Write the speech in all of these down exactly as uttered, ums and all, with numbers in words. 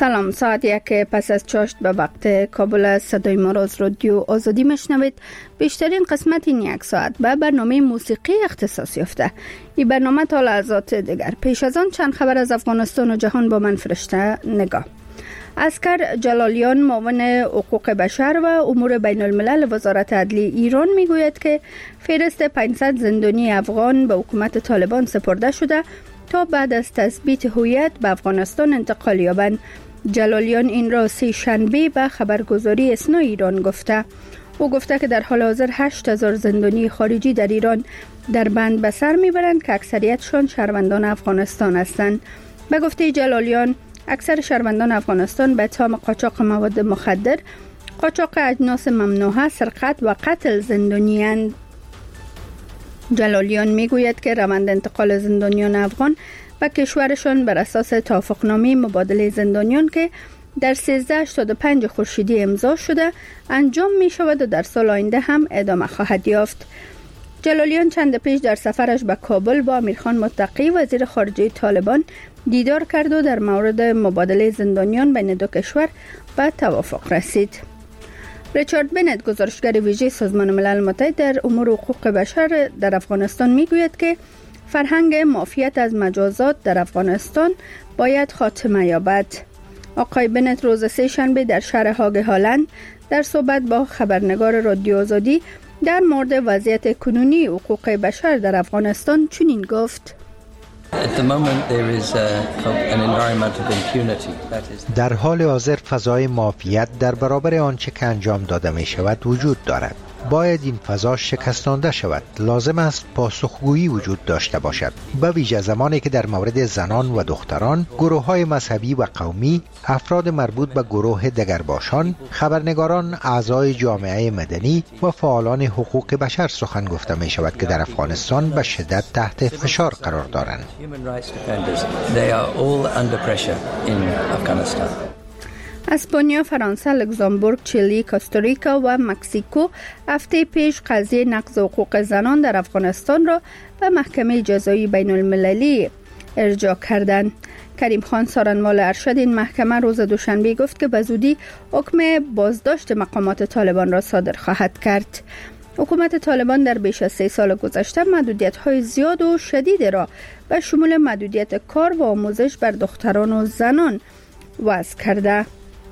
سلام، ساعت یک پس از چاشت به وقت کابل از صدای ما را از رادیو آزادی میشنوید. بیشترین قسمت این یک ساعت به برنامه موسیقی اختصاص یافته. این برنامه تا لحظات دیگر. پیش از آن چند خبر از افغانستان و جهان با من فرشته نگاه. عسکر جلالیان، معاون حقوق بشر و امور بین الملل وزارت عدلیه ایران میگوید که فهرست پانصد زندانی افغان به حکومت طالبان سپرده شده تا بعد از تثبیت هویت به افغانستان انتقال یابند. جلالیان این را سه شنبه به خبرگزاری اسنا ایران گفته. او گفته که در حال حاضر هشت هزار زندانی خارجی در ایران در بند به سر میبرند که اکثریتشان شهروندان افغانستان هستند. به گفته جلالیان، اکثر شهروندان افغانستان به اتهام قاچاق مواد مخدر، قاچاق اجناس ممنوعه، سرقت و قتل زندانی‌اند. جلالیان میگوید که روند انتقال زندانیان افغان به کشورشان بر اساس توافقنامه مبادله زندانیان که در سیزده هشتاد و پنج خورشیدی امضا شده انجام می شود و در سال آینده هم ادامه خواهد یافت. جلالیان چند پیش در سفرش به کابل با امیرخان متقی وزیر خارجه طالبان دیدار کرد و در مورد مبادله زندانیان بین دو کشور به توافق رسید. ریچارد بنت، گزارشگر ویژه سازمان ملل متحد در امور حقوق بشر در افغانستان میگوید که فرهنگ معافیت از مجازات در افغانستان باید خاتمه یابد. آقای بنت روز سه شنبه در شهر هاگ هالند در صحبت با خبرنگار رادیو آزادی در مورد وضعیت کنونی حقوق بشر در افغانستان چنین گفت: در حال حاضر فضای معافیت در برابر آنچه که انجام داده می شود وجود دارد. باید این فضا شکستانده شود. لازم است پاسخگویی وجود داشته باشد، به ویژه زمانی که در مورد زنان و دختران، گروه‌های مذهبی و قومی، افراد مربوط به گروه دگرباشان، خبرنگاران، اعضای جامعه مدنی و فعالان حقوق بشر سخن گفته می شود که در افغانستان به شدت تحت فشار قرار دارند. اسپانیا، فرانسه، لوکزامبورگ، چیلی، کوستاریکا و مکزیکو هفته پیش قضیه نقض حقوق زنان در افغانستان را به محکمه جزایی بین المللی ارجاع کردند. کریم خان، سارنوال ارشد این محکمه، روز دوشنبه گفت که به زودی حکم بازداشت مقامات طالبان را صادر خواهد کرد. حکومت طالبان در بیش از سه سال گذشته محدودیت‌های زیاد و شدید را به شمول محدودیت کار و آموزش بر دختران و زنان وضع کرده.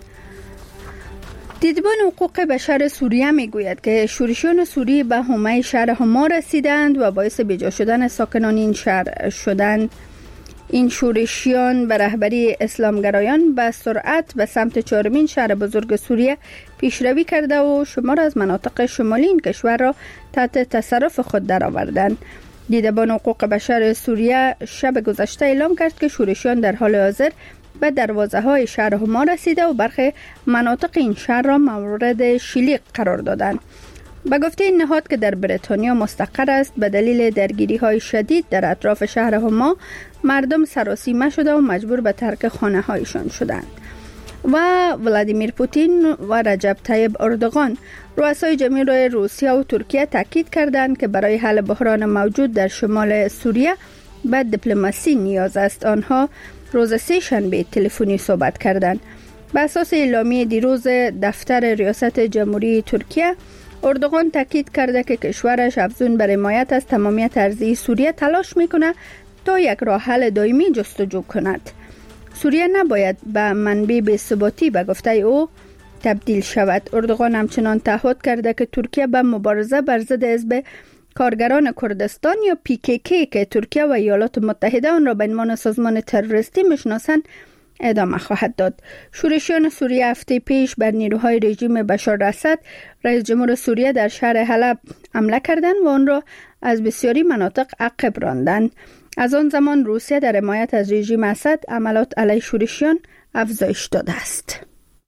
دیدبان حقوق بشر سوریه میگوید که شورشیان سوری به حومه شهر حما رسیدند و باعث بیجا شدن ساکنان این شهر شدند. این شورشیان به رهبری اسلامگرایان به سرعت به سمت چهارمین شهر بزرگ سوریه پیشروی کرده و شمار از مناطق شمالی این کشور را تحت تصرف خود درآوردند. دیدبان حقوق بشر سوریه شب گذشته اعلام کرد که شورشیان در حال حاضر به دروازه های شهر حما رسیده و برخی مناطق این شهر را مورد شلیک قرار دادند. به گفته این نهاد که در بریتانیا مستقر است، به دلیل درگیری های شدید در اطراف شهر حما مردم سراسیمه شده و مجبور به ترک خانه هایشان شدند. و ولادیمیر پوتین و رجب طیب اردوغان، رؤسای جمهور روسیه و ترکیه، تاکید کردند که برای حل بحران موجود در شمال سوریه به دیپلماسی نیاز است. آنها روز سه شنبه تلفنی صحبت کردند. به اساس اعلامیه دیروز دفتر ریاست جمهوری ترکیه، اردوغان تاکید کرده که کشورش افزون بر حمایت از تمامیت ارضی سوریه تلاش میکنه تا یک راه حل دائمی جستجو کند. سوریه نباید به منبع بی‌ثباتی به گفته او تبدیل شود. اردوغان همچنان تعهد کرده که ترکیه به مبارزه بر ضد حزب کارگران کردستان یا پی کی کی که ترکیه و ایالات متحده آن را به عنوان سازمان تروریستی میشناسند ادامه خواهد داد. شورشیان سوریه هفته پیش بر نیروهای رژیم بشار اسد، رئیس جمهور سوریه، در شهر حلب حمله کردند و آن را از بسیاری مناطق عقب راندند. از آن زمان روسیه در حمایت از رژیم اسد عملات علیه شورشیان افزایش داده است.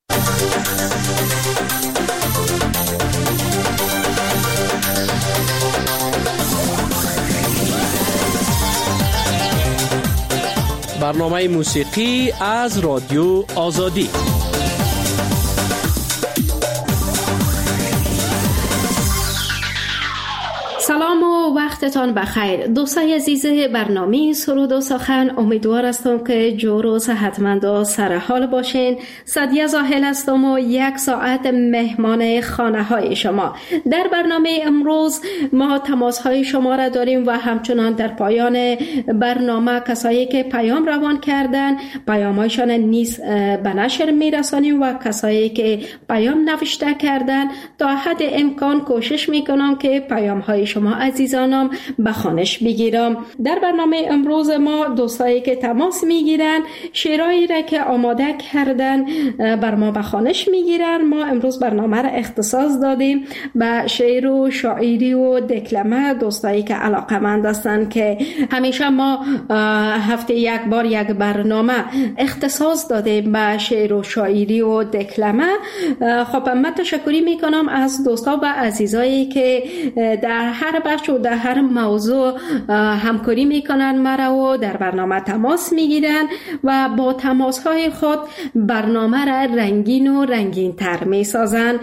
برنامه موسیقی از رادیو آزادی. سلام و و وقتتان بخیر. دوستای عزیز برنامه سرود و سخن، امیدوار هستم که جور و صحتمند و سر حال باشین. سعدیه زاهل هستم و یک ساعت مهمان خانه های شما. در برنامه امروز ما تماس های شما را داریم و همچنان در پایان برنامه کسایی که پیام روان کردن پیام هایشان نیز به نشر میرسانیم و کسایی که پیام نوشته کردن تا حد امکان کوشش میکنم که پیام های شما عزیزانم به خوانش بگیرم. در برنامه امروز ما دوستایی که تماس میگیرن شعرهایی را که آماده کردن بر ما به خوانش میگیرن. ما امروز برنامه را اختصاص دادیم به شعر و شاعری و دکلمه. دوستایی که علاقه‌مند هستن که همیشه ما هفته یک بار یک برنامه اختصاص دادیم به شعر و شاعری و دکلمه. خب من تشکری میکنم از دوستا و عزیزایی که در هر بخش و در هر موضوع همکاری میکنن مرا و در برنامه تماس میگیرن و با تماس های خود برنامه را رنگین و رنگین تر میسازن.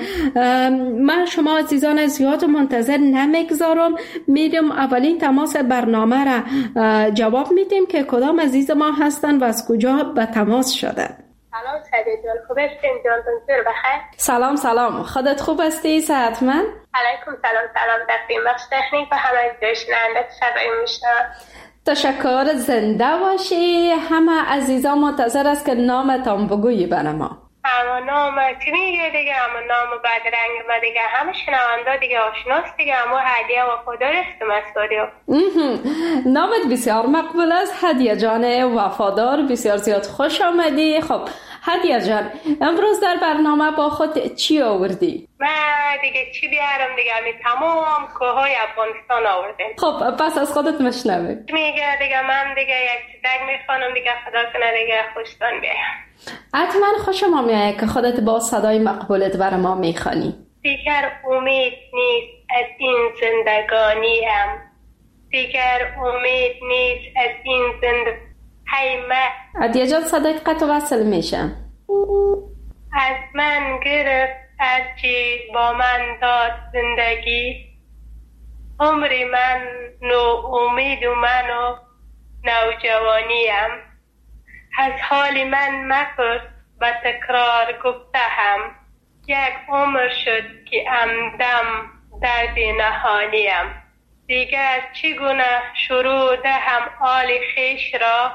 من شما عزیزان زیاد منتظر نمیگذارم، میرم اولین تماس برنامه را جواب میدیم که کدام عزیز ما هستن و از کجا به تماس شدن. سلام سعدیه جان، خوب هستین؟ جانتون سر بخیر. سلام سلام، خودت خوب هستی؟ صحتمند؟ علیکم سلام سلام. دستیم بخش تکنیک و همه جشننده صدای میشنم. تشکر، زنده باشی. همه عزیزا منتظر است که نامتان بگویی برای ما. اما نام چی میگه دیگه؟ اما نام بدرنگ ما دیگه همه شنونده دیگه آشناست دیگه. اما هدیه و خدا رستم استودیو. نامت بسیار مقبول است هدیه جان وفادار، بسیار زیاد خوش آمدی. خب هدیه جان، امروز در برنامه با خود چی آوردی؟ من دیگه چی بیارم دیگه؟ می تمام کوههای افغانستان آوردیم. خب پس از خودت مشنویم. میگه دیگه من دیگه یک چیزک میخوانم دیگه، خدا کنه دیگه خوشتان بیایم. حتما خوشم میاد که خودت با صدای مقبولت بر ما میخوانی. دیگر امید نیست از این زندگانیم، دیگر امید نیست از این زندگانی. هیمه هدیه جان صدایت قطع وصل میشم. از من گرفت هرچی با من داد زندگی، عمری من نو امید و من و نوجوانیم. از حال من مپرس به تکرار گفته هم، یک عمر شد که عمدم درد نهانیم. دیگر چگونه شروع دهم آل خیش را،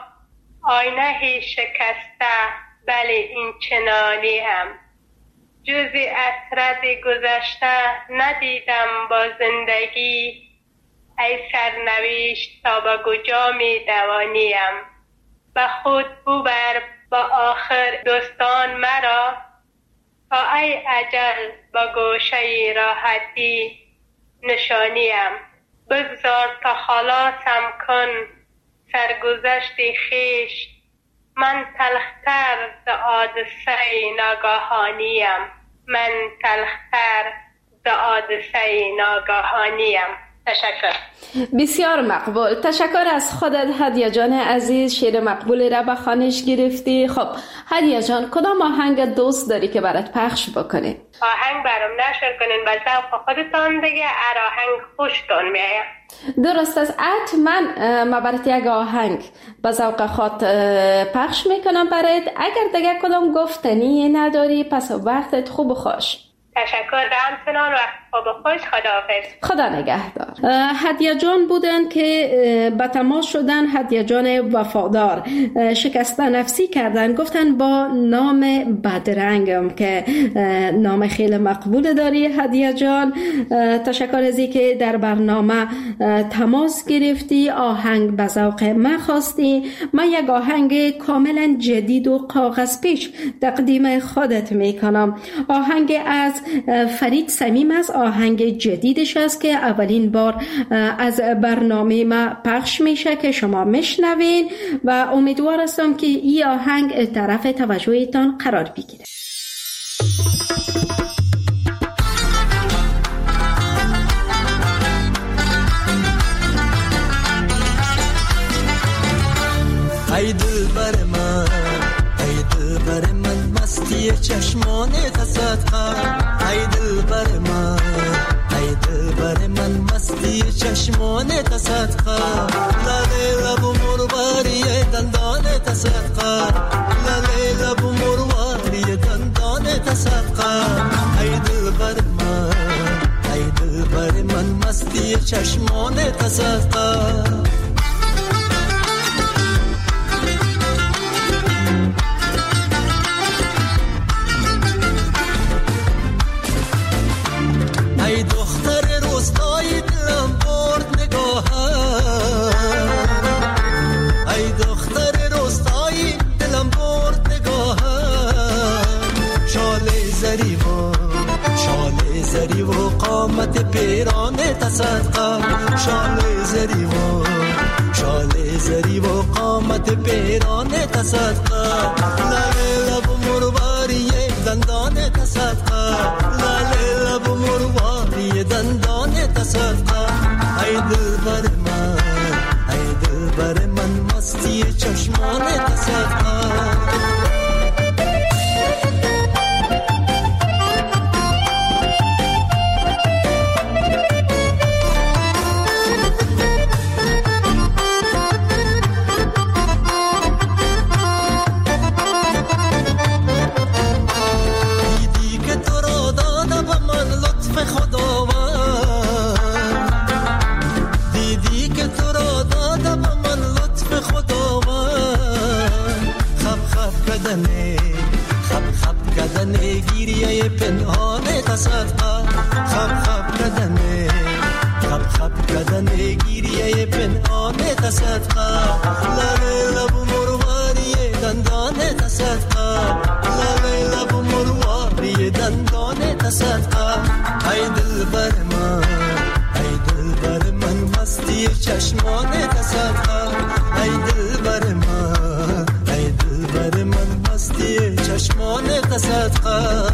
آینه شکسته بله این چنانی هم. جز عطرت گذشته ندیدم با زندگی، ای سرنوشت تا به کجا می دوانیم. به خود ببر با آخر دوستان مرا، تا ای اجل با گوشه راحتی نشانیم. بگذار تا خلاصم کن سرگذشت خیش، من تلختر ز حادثه ناگهانیم. من تلختر ز حادثه ناگهانیم. تشکر. بسیار مقبول. تشکر از خودت هدیه جان عزیز، شعر مقبولی را به خوانش گرفتی. خب هدیه جان، کدام آهنگ دوست داری که برات پخش بکنیم؟ آهنگ برام نشر کنین، به ذوق خودتان دیگه. ار آهنگ خوشتون میاد. درست است، حتما ما برات یک آهنگ به ذوق خود پخش میکنم برات. اگر دیگه کدام گفتنی نداری پس وقتت خوب و خوش. تشکر، همچنان وقت خوب و خوش. خداحافظ. خدا نگهدار. هدیه جان بودن که به تماس شدن، هدیه جان وفادار. شکسته نفسی کردن، گفتن با نام بدرنگم که نام خیلی مقبول داری هدیه جان. تشکر از این که در برنامه تماس گرفتی، آهنگ به ذوق من خواستی. من یک آهنگ کاملا جدید و کاغذ پیش تقدیم خودت میکنم. آهنگ از فرید صمیم است، آهنگ جدیدش است که اولین بار از برنامه ما پخش میشه که شما میشنوین و امیدوار هستم که این آهنگ طرف توجهتان قرار بگیره. ای دلبر من، ای دلبر من، مستی چشمانت صدقه. ای دلبر من، ای دلبر من، مستی چشمانت چشمان تصدقه لاله لب و مرواری دندان تصدقه لاله لب و مرواری دندان تصدقه ای دل بر من ای دل بر من مستی چشمان تصدقه ای دختر روستای دلم برد نگاهت ای دختر روستای دلم برد نگاهت شاله زری و شاله زری و قامت پیران تصدقه شاله زری و شاله زری و قامت پیران تصدقه لاله لب مرواری دندان تصدقه لاله لب مرواری دندان تصدقه ای دل بر من ای دل بر من مستی چشمان تصدقه خب خب کردن گیریه پنهان تصدقه خب خب کردن خب خب کردن گیریه پنهان تصدقه لاله لب مرواری دندان تصدقه لاله لب مرواری دندان تصدقه ای دل بر من ای دل بر من مستی چشمان تصدقه ای دل بر من ای دل بر من مستی چشمان تصدقه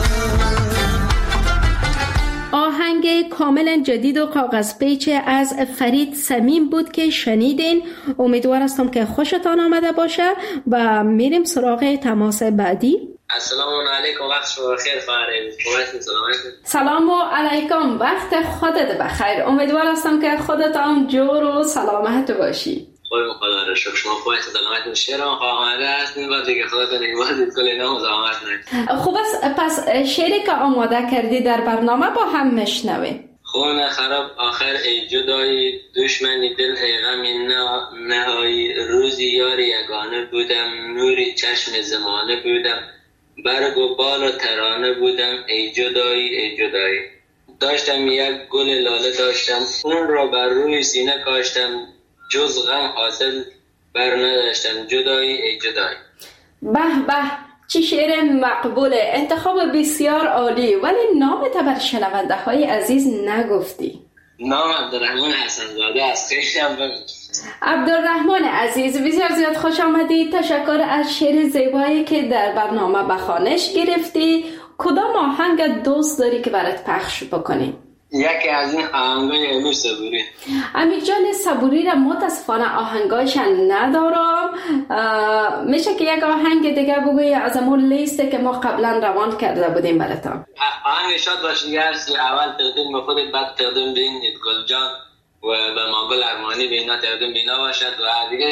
آهنگ کاملا جدید و کاغذ پیچ از فرید صمیم بود که شنیدین. امیدوار هستم که خوشتان آمده باشه و میریم سراغ تماس بعدی. السلام علیکم، وقت شما بخیر. خواهرم سلام علیکم، وقت خودت بخیر. امیدوار هستم که خودت هم جور و سلامت باشی. خودم خدا را شکر. شما خواهی سلامت باشید. شعرم آماده است، این بار دیگه خودتون ایوازید کلی نام زحمت نکنید. خوب است، پس شعری که آماده کردی در برنامه با هم میشنویم. خون خراب آخر ای جدایی، دشمنی دل ای غمی نهایی، روزی یار یگانه بودم، نوری چشم زمانه بودم، برگ و بال و ترانه بودم، ای جدایی ای جدایی. داشتم یک گل لاله داشتم، اون را بر روی سینه کاشتم، جز غم حاصل بر نداشتم، جدایی ای جدایی. به به، چی شعر مقبوله، انتخاب بسیار عالی. ولی نامت بر شنونده های عزیز نگفتی. نام عبدالرحمن حسن زاده است. خیلی هم بگید. عبدالرحمن عزیز، بسیار زیاد خوش آمدی. تشکر از شعر زیبایی که در برنامه به خوانش گرفتی. کدام آهنگ دوست داری که برات پخش بکنیم؟ یکی از این آهنگای امیر صبوری. امیر جان صبوری را متاسفانه آهنگایش ندارم. میشه که یک آهنگ دیگه بگوی از امون لیسته که ما قبلا روان کرده بودیم براتون؟ آهنگ شاد باش دیگه هستی. اول تقدیم به خودت، بعد تقدیم به این گل جان و به ماگل ارمانی به اینا تقدیم به اینا باشد و دیگه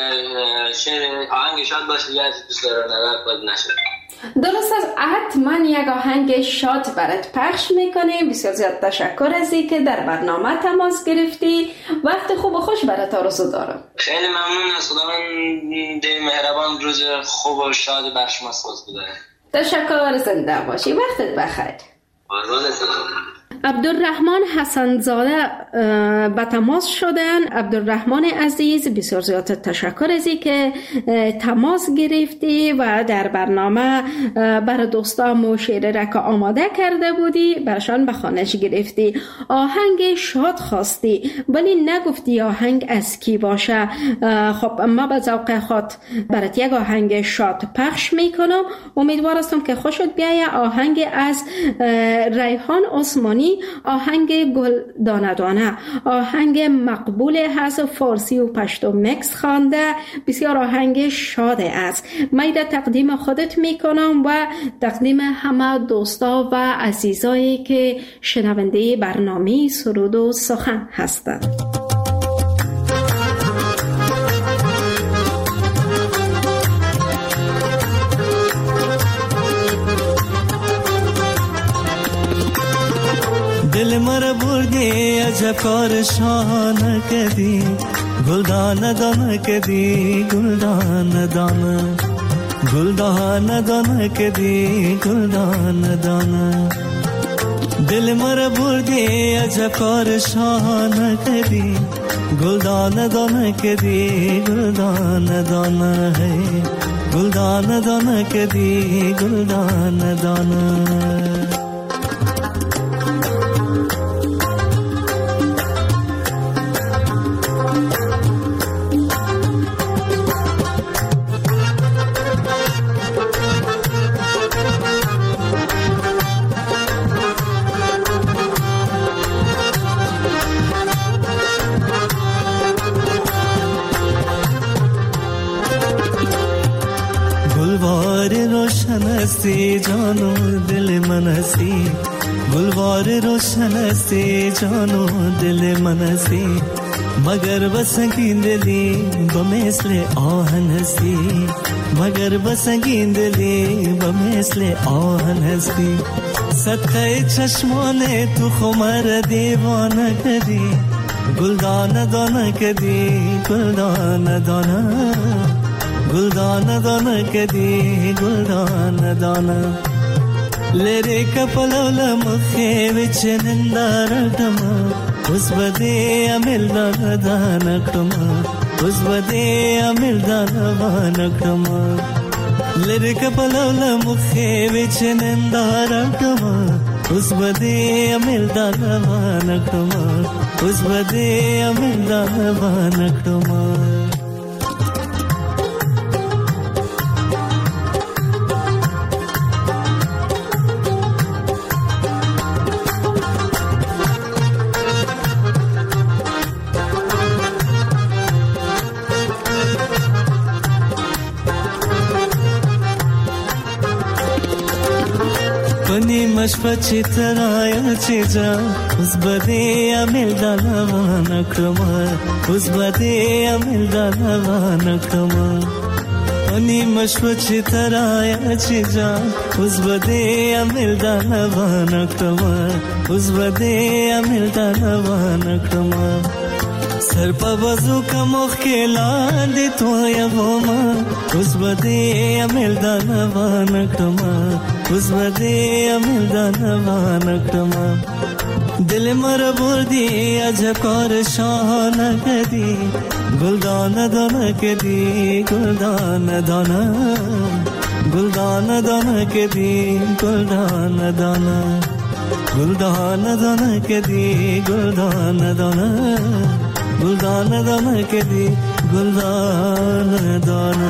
شعر آهنگ شاد باش دیگه هستی دوست دارم نظر خود نشد. درست است، حتما یک آهنگ شاد برات پخش میکنیم. بسیار زیاد تشکر از این که در برنامه تماس گرفتی. وقت خوب و خوش برات آرزو دارم. خیلی ممنون از خداوند مهربان روز خوب و شاد بر شما سوز بده. تشکر، زنده باشی. وقتت بخیر. آرزو سلام. عبدالرحمن حسن زاده به تماس شدن. عبدالرحمن عزیز، بسیار زیاد تشکر از این که تماس گرفتی و در برنامه برای دوستام و شعر را که آماده کرده بودی برشان به خوانش گرفتی. آهنگ شاد خواستی ولی نگفتی آهنگ از کی باشه. خب ما به ذوق خود برات یک آهنگ شاد پخش میکنم. امیدوار هستم که خوشت بیایه. آهنگ از ریحان عثمانی، آهنگ گل دانه دانه، آهنگ مقبول از فارسی و پشتو مکس خوانده. بسیار آهنگ شاده است. من در تقدیم خودت میکنم و تقدیم همه دوستا و عزیزایی که شنونده برنامه سرود و سخن هستند. دل مرا بردی عجب کار شانه کردی گلدان دانه کردی گلدان دانه گلدان دانه کردی گلدان دانه دل مرا بردی عجب کار شانه کردی گلدان دانه کردی گلدان دانه ہے گلدان دانه کردی گلدان دانه हस्ती जानो दिल मनसी गुलवार रोशन हस्ती जानो दिल मनसी मगर बसंगी दिली बमेसले आहन हस्ती मगर बसंगी दिली बमेसले आहन हस्ती सत्य चश्मों तू खुमर दीवाना कदी गुलदान दाना कदी गुलदान दाना गुलदान दाना कदी गुलदान दाना लेरे कपलवल मुखे विच निंदारटमा उस बदे अमिल दानकटमा उस बदे अमिल दानकटमा लेरे कपलवल मुखे विच निंदारटमा उस बदे अमिल दानकटमा उस बदे अमिल दानकटमा मशपची तराया चीजा उस बदे अमिल दालवाना क्रमा उस बदे अमिल दालवाना क्रमा अनि मशपची तराया चीजा उस बदे अमिल दालवाना क्रमा उस बदे अमिल दालवाना क्रमा सर पर वजू का मुख्किला दे तो या वोमा उस बदे अमिल दालवाना क्रमा उस बदे अमिल दानवाना क्रमा दिल मर बुर्दी अजब कौर शान कदी गुलदान दाना कदी गुलदान दाना गुलदान दाना कदी गुलदान दाना गुलदान दाना कदी गुलदान दाना गुलदान दाना कदी गुलदान दाना.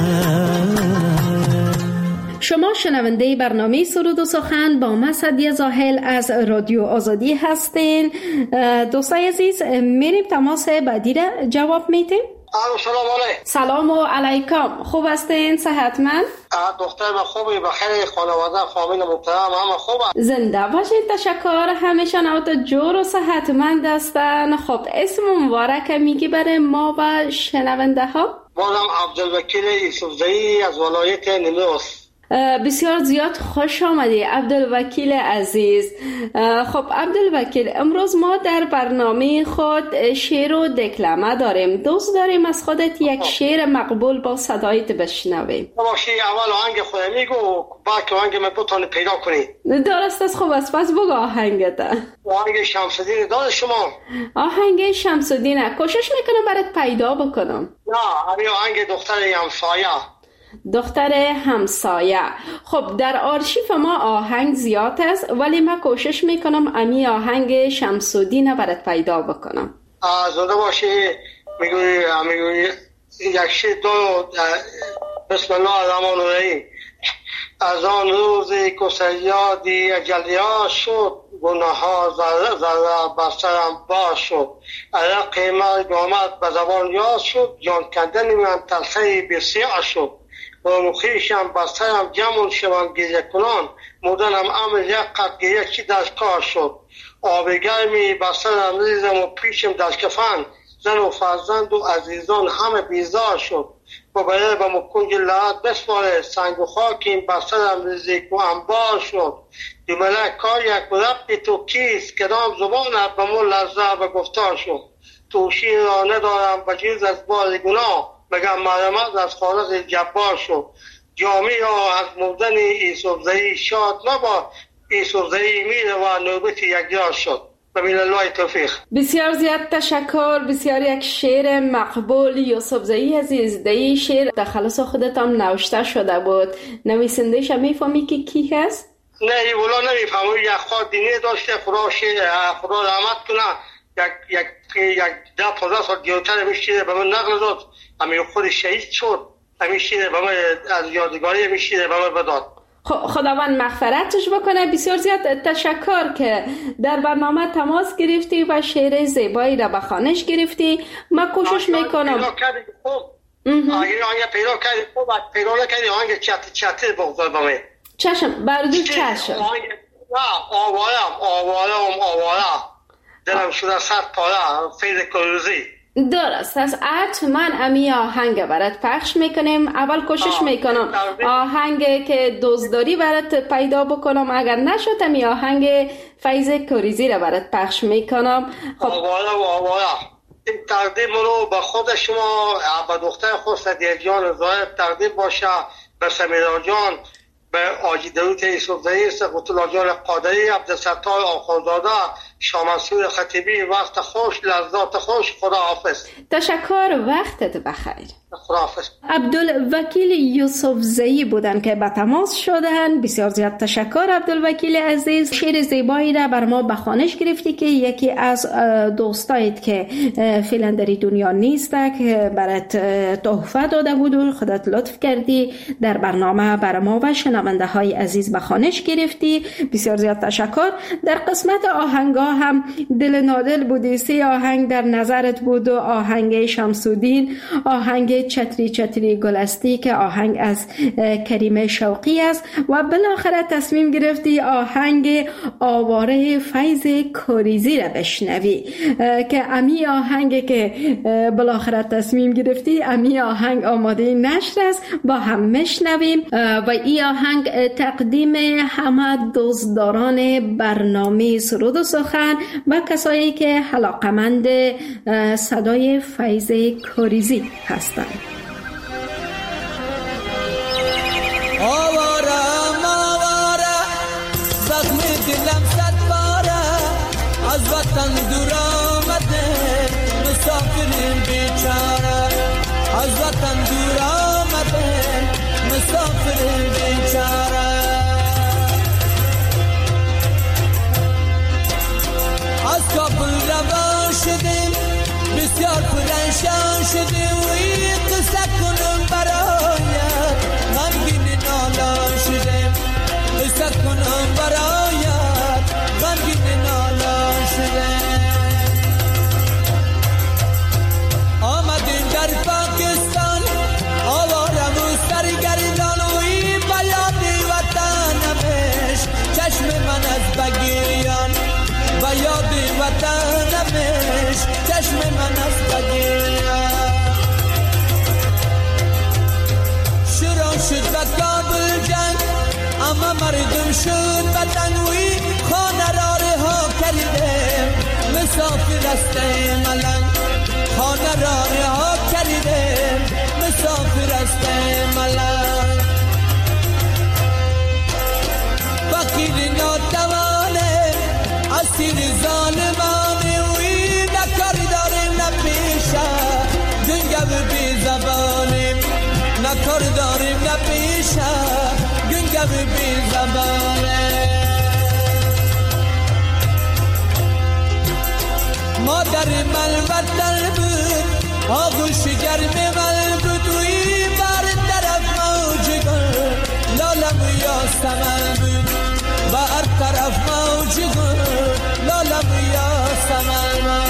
شما شنونده برنامه سرود و سخن با من سعدیه زاهل از رادیو آزادی هستین. دوستای عزیز میریم تماس بعدی را جواب میدیم. سلام علیکم. سلام و علیکم. خوب هستین؟ صحتمند؟ دختر من خوبی، بخیر، خانواده فامیل محترم همه خوبه. زنده باشید. تشکر. همیشه نوت جور و صحتمند هستن. خب اسم مبارک میگی برای ما و شنونده ها؟ بازم عبدالوکیل یوسفزئی از ولایت نیمروز. بسیار زیاد خوش آمدی عبدالوکیل عزیز. خب عبدالوکیل، امروز ما در برنامه خود شعر و دکلمه داریم. دوست داریم از خودت یک شعر مقبول با صدایت بشنویم. باشی اول آهنگ خود میگو بعد که آهنگ من بتونی پیدا کنی. درست است. خوب است. پس بگو آهنگت. آهنگ شمس‌الدین داد شما؟ آهنگ شمس‌الدین کوشش میکنم برات پیدا بکنم. نه، همین آهنگ دختر همسایه. دختر همسایه. خب در آرشیف ما آهنگ زیاد است ولی من کوشش میکنم امی آهنگ شمس‌الدین برات پیدا بکنم. زنده باشی. میگوی میگوی یک شی دو بسم الله الرحمن الرحیم. از آن روزی که سیادی اجلیا شد گناه ها ذره ذره بر سرم باز شد. عرق مرگ آمد به زبان یاد شد. جان کندن من تلخی بسیار شد. با مخیشم بسترم جمعون شوم گریه کنان مدنم عمل یک قد گریه چی دستکار شد. آب گرمی بسترم ریزم و پیشم دست کفن زن و فرزند و عزیزان همه بیزار شد. و برای به مکنج لحظ بسپاره سنگ و خاکیم بر سرم ریزیک و انبار شد جمله کار یک ربطی تو کیست کدام زبانت به مو لرزه و گفتار شد توشی را ندارم و جز از بار گناه مگر مرمت از خالق جبار شد جامی ها از مردن ایسوفزایی شاد نبا ایسوفزایی میره و نوبت یکجار شد. الله توفیق. بسیار زیاد تشکر. بسیار یک شعر مقبول یوسفزایی عزیز. دی شعر در خلاص خودتان نوشته شده بود، نویسندهش میفهمی که کی هست؟ نه اولا نمیفهمم. یک خواهد دینی داشته خدا شعر خدا رحمت کنه یک یک یک ده پانزده سال دیوتر میشیده به من نقل داد همین خود شهید شد همین شعر به من از یادگاری میشیده به من بداد. خداوند مغفرتش بکنه. بسیار زیاد تشکر که در برنامه تماس گرفتی و شعر زیبایی را به خوانش گرفتی. من کوشش میکنم پیدا کردی خوب اگر آنگه پیدا کردی خوب پیدا نکردی آنگه چت چت بغضای با من چشم بردو چشم آوارم آوارم آوارم دلم شده صد پاره فیض کروزی. درست است. حتما امی آهنگ برات پخش میکنیم. اول کوشش میکنم آهنگ که دوستداری برات پیدا بکنم، اگر نشد امی آهنگ فیض کریزی را برات پخش میکنم. خب آوالا و آوالا این تقدیم رو به خود شما به دختر خود صدیه جان زاید تقدیم باشه، به سمیرا جان، به آجی دروت یوسفزایی، سقوط الله جان قادری، عبدالستار آخوندزاده، شامنصور خطیبی. وقت خوش، لذات خوش. خدا حافظ. تشکر. وقتت بخیر. خدا حافظ. عبدالوکیل یوسفزایی بودن که به تماس شدن. بسیار زیاد تشکر عبدالوکیل عزیز. شعر زیبایی را بر ما به خوانش گرفتی که یکی از دوستایت که فعلا در دنیا نیست که برات تحفه داده بود و خودت لطف کردی در برنامه بر ما و شنونده های عزیز به خوانش گرفتی. بسیار زیاد تشکر. در قسمت آهنگا هم دل نادل بودی. سه آهنگ در نظرت بود و آهنگ شمسودین، آهنگ چتری چتری گلستی که آهنگ از کریم شوقی است و بالاخره تصمیم گرفتی آهنگ آواره فیض کریزی را بشنوی که امی آهنگ که بالاخره تصمیم گرفتی امی آهنگ آماده نشر است. با هم مشنویم و این آهنگ تقدیم همه دوستداران برنامه سرود و سخن و کسایی که علاقمند صدای فیض کریزی هستند. آوارم آواره زخم دلم صد باره از وطن دور آمده مسافر بیچاره از وطن دور آمده مسافر بیچاره از کابل روان شدیم بسیار پرنشان شدیم و این قصه کنم برایت غمگین نالان شدیم قصه کنم برایت غمگین نالان شدیم. آمدیم در پاکستان آوارم و سرگردان و این بیاد وطنمش چشم من از بگیریان و یاد وطنمش چشم من از بگیریان. شروع شد به کابل جنگ اما مردم شد بدنوی خانه را رها کردیم مسافر است ملنگ خانه را رها کردیم مسافر است ملنگ. فقیر ناتوانه اسیر ظالمانه وی نکار داریم نپیشه گنگو بی زبانیم نکار داریم نپیشه گنگو بی زبانه. مادر من وطن بود آغوش گرم من بود وی بر طرف موج گل لالم یا سمن بود و هر طرف موج گل لالم یا سمن.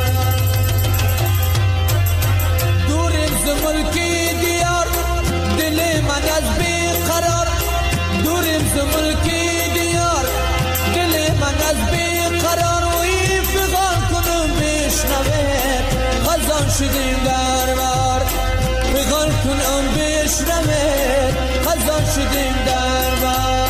دوریم ز ملکی دیار دل من از بی قرار دوریم ز ملکی دیار دل من از بی قرار و این فغان کنم بشنوه خزان شدیم در بار فغان کنم شدیم در بر.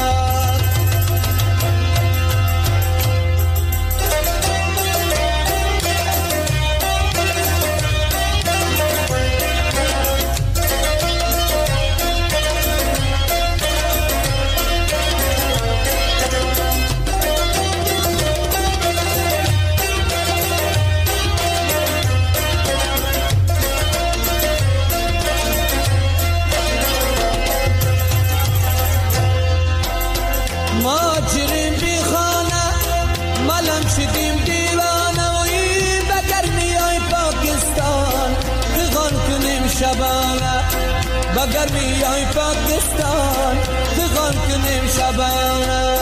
بگر میای پاکستان بخوان کنیم شبانه.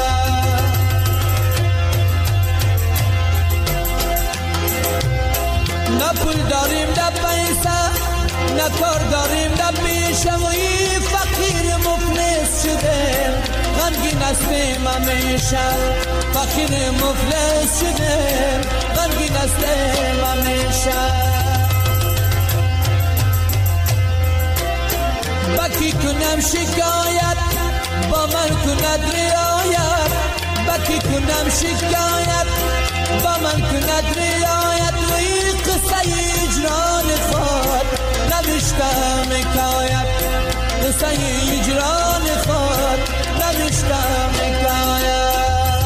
نه پول داریم نه پیسه، نه کار داریم نه پیشه، و این فقیر مفلس شدیم، غمگین هستیم همیشه. فقیر مفلس شدیم، غمگین هستیم همیشه. بکی کنم شکایت با من کند رعایت، بکی کنم شکایت با من کند رعایت، و این قصه اجران خود نوشتم حکایت، قصه اجران خود نوشتم حکایت.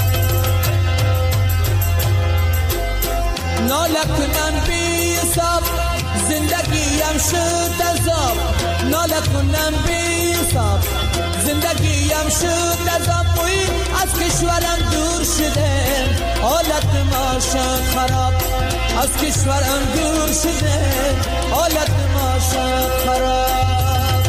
ناله کنم بی حساب زندگیم شد عذاب، ناله کنم بی حساب زندگیم شد عذاب، و از کشورم دور شدم حالت ما شد خراب، از کشورم دور شدم حالت ما شد خراب.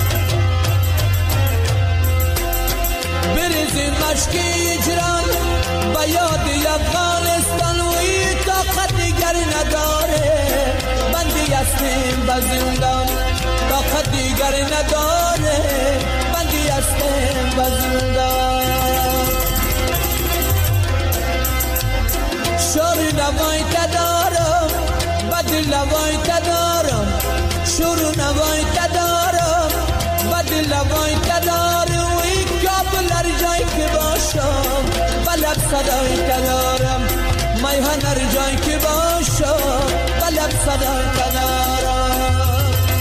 بریزیم مشک اجران با یاد افغانستان، و این طاقت دیگر نداره، بندی هستیم به زندان، طاقت دیگر نداره، بندی هستیم به زندان. شور نوای تدارم بدل نوای تدارم، شور نوای تدارم بدل نوای تدارم، و این کابل هر جایی که باشم بلب صدای تدارم، میهن هر جایی که باشم بلب صدای تدارم.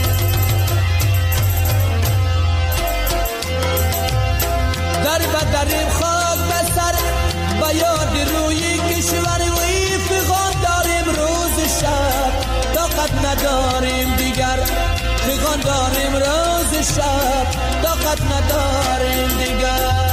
در بدریم خاک بسر با یاد روی کشور، و این فغان داریم روز شب طاقت نداریم دیگر، فغان داریم روز شب طاقت نداریم دیگر.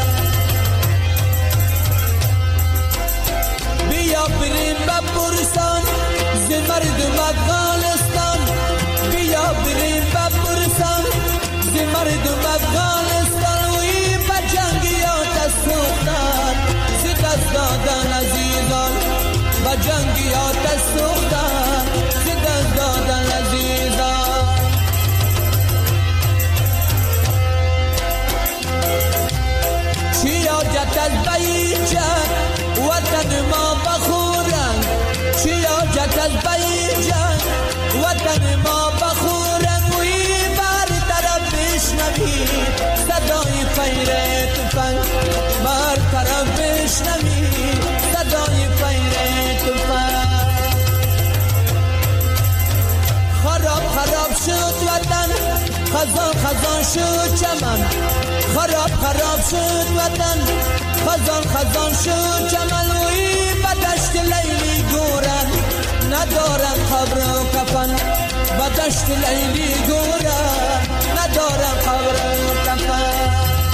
بیا بریم به برسان ز مردم افغانستان، بیا بریم به برسان ز مردم افغانستان، و این به جنگیات سوختن ز دست دادن عزیزان، به جنگیات سوختن ز دست دادن عزیزان. چی حاجت از بیجن وطن ما بخورن، چی حاجت از بیجن وطن ما بخورن، و این بر طرف بشنوی صدای فیر تفنگ، بر طرف بشنوی صدای فیر تفنگ. خراب خراب شد وطن، خزان خزان شد چمن، خراب خراب شد وطن، خزان خزان شد چمن، و این به دشت لیلی گورن ندارن قبر و کفن، به دشت لیلی گورن ندارن قبر و کفن.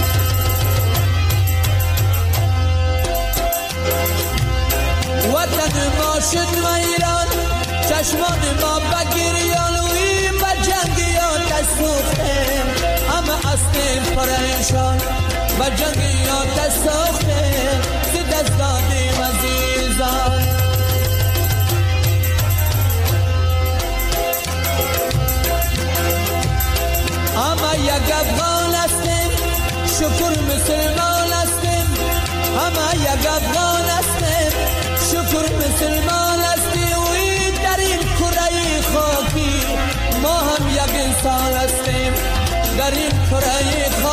وطن ما شد ویران، چشمان ما بگریان، و این به جنگیات سوختیم همه هستیم پریشان، به جنگیات سوختیم ز دست دادیم عزیزان. همه یک افغان هستیم شکر مسلمان هستیم، همه یک افغان هستیم شکر مسلمان هستیم، و این در این کره خاکی ما هم یک انسان هستیم، در این کره خاکی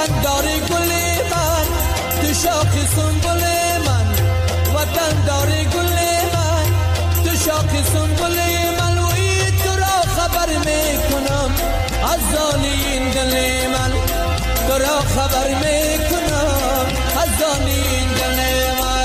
وطن داری گل من، تو شاخ سنبل من، وطن داری گل من، تو شاخ سنبل من. و این تو را خبر میکنم از آن این دل من، تو را خبر میکنم از آن این دل من.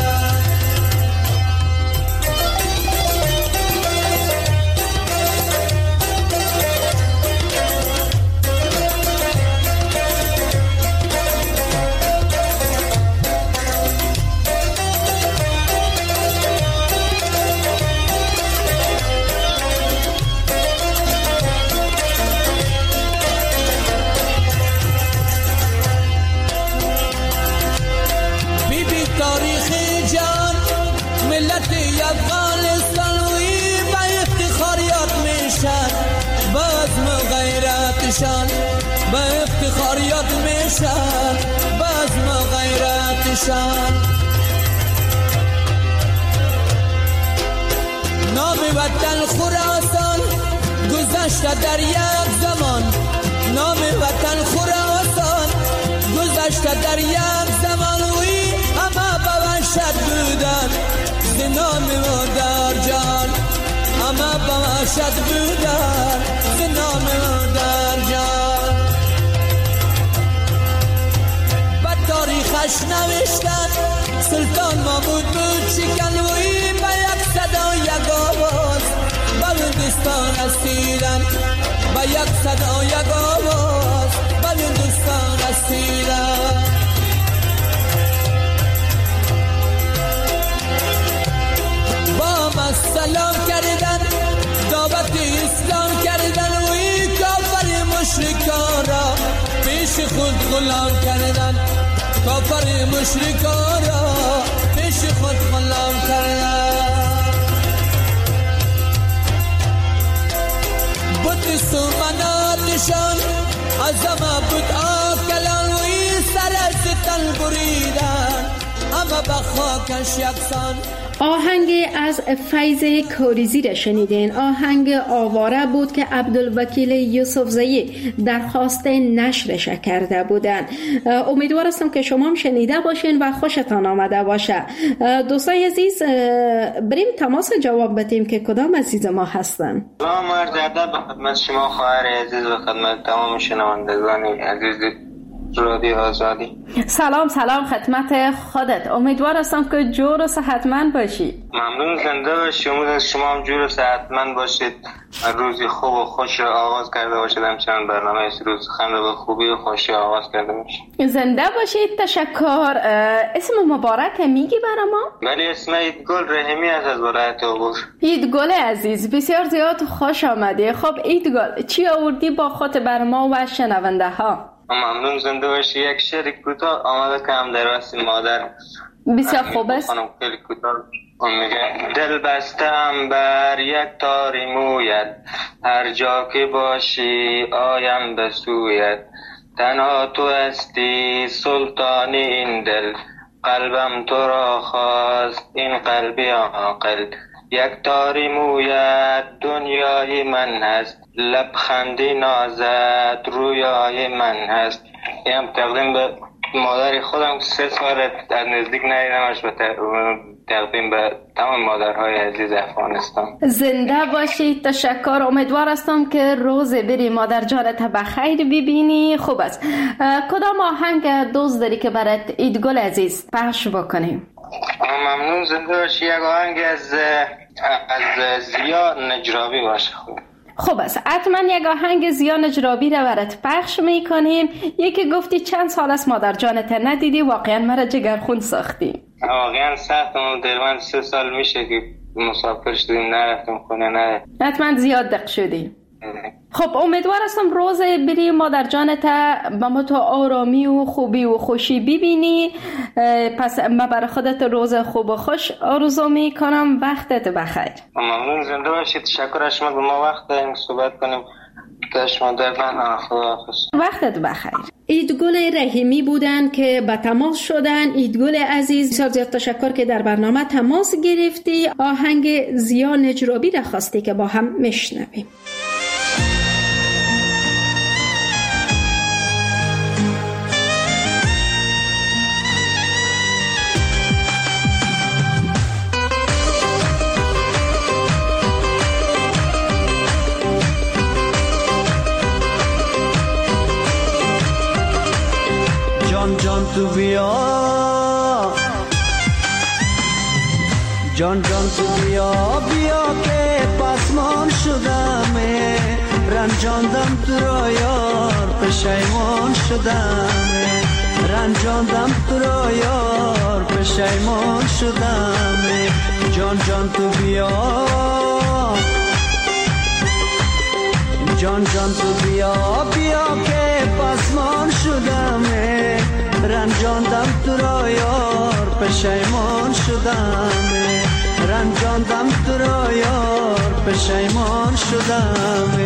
با افتخاریات میشن بزم غیرتشان. نام وطن خراسان گذشته در یک زمان، نام وطن خراسان گذشته در یک زمان. وی همه به وحشت بودن ز نام مادر جان، همه به وحشت بودن ز نام مادر جان. تاریخش نوشتن سلطان محمود بود شکن. و این به یک صدا یک آواز به هندوستان رسیدن، به یک صدا یک آواز به هندوستان رسیدن. با ما سلام کردن، دعوت اسلام کردن. و این کافر مشرکان را پیش خود غلام کردن، کافر مشرکان را پیش خود غلام کردن. بت سومناتشان از همه بت آکلان. و این سر از تن بریدن همه به خاکش یکسان. آهنگ از فیض کوریزی را شنیدین. آهنگ آواره بود که عبدالوکیل یوسفزئی درخواست نشرش کرده بودند. امیدوار هستم که شما هم شنیده باشین و خوشتان آمده باشه. دوستای عزیز بریم تماس جواب بدیم که کدام عزیز ما هستن. سلام عرض ادب به خدمت شما خواهر عزیز و خدمت تمام شنوندگان عزیز رادیو آزادی. سلام سلام خدمت خودت. امیدوار هستم که جور و صحتمند باشی. ممنون، زنده باشی. امید از شما هم جور و صحتمند باشید، روزی خوب و خوش آغاز کرده باشید، همچنان برنامه روز سخن رو به خوبی و خوشی آغاز کرده باشید. زنده باشید. تشکر. اسم مبارک میگی برای ما؟ ولی اسم ایدگل رحیمی است از ولایت عبور. ایدگل عزیز بسیار زیاد خوش آمدی. خب ایدگل چی آوردی با خود بر ما و شنونده ها؟ ممنون، زنده باشی. یک شعر کوتاه آماده کردم در واسه مادر. بسیار خوب است. خانم خیلی کوتاه میگه: دل بستم بر یک تاری مویت، هر جا که باشی آیم به سویت. تنها تو هستی سلطان این دل، قلبم تو را خواست این قلبی عاقل. یک تاری مویت دنیای من هست، لبخندی نازت رویای من هست. این تقدیم به مادر خودم، سه سال در نزدیک ندیدمش، و تقدیم به تمام مادرهای عزیز افغانستان. زنده باشید. تشکر. امیدوار هستم که روز بری مادر جانت بخیر ببینی. خوب است. کدام آهنگ دوست داری که برات ایدگل عزیز پخش بکنیم؟ ممنون، زنده باشی. یک آهنگ از از زیا نجرابی باشه. خوب خوب است. حتما یک آهنگ زیا نجرابی رو برات پخش میکنیم. یکی گفتی چند سال است مادر جانت ندیدی، واقعا مرا جگرخون ساختی. واقعا سختم. در من سه سال میشه که مسافر شدیم، نرفتم خونه. نه حتما زیاد دق شدی. خب امیدوار هستم روز بری مادر جانت با ما تو آرامی و خوبی و خوشی ببینی. پس من برای خودت روز خوب و خوش آرزو میکنم. وقتت بخیر. ممنون، زنده باشید. تشکر از شما که ما وقت داریم صحبت کنیم. شما در من خداحافظ. وقتت بخیر. ایدگل رحیمی بودن که به تماس شدن. ایدگل عزیز بسیار زیاد تشکر که در برنامه تماس گرفتی. آهنگ زیا نجرابی را خواستی که با هم میشنویم. جان تو بیا، جان جان تو بیا بیا که پسمان شدم، رنجاندم تو را یار پشیمان شدم، رنجاندم تو را یار پشیمان شدم. جان جان تو بیا، جان جان تو بیا بیا که پسمان شدم، رنجاندم تو را یار پشیمان شدم، رنجاندم تو را یار پشیمان شدم.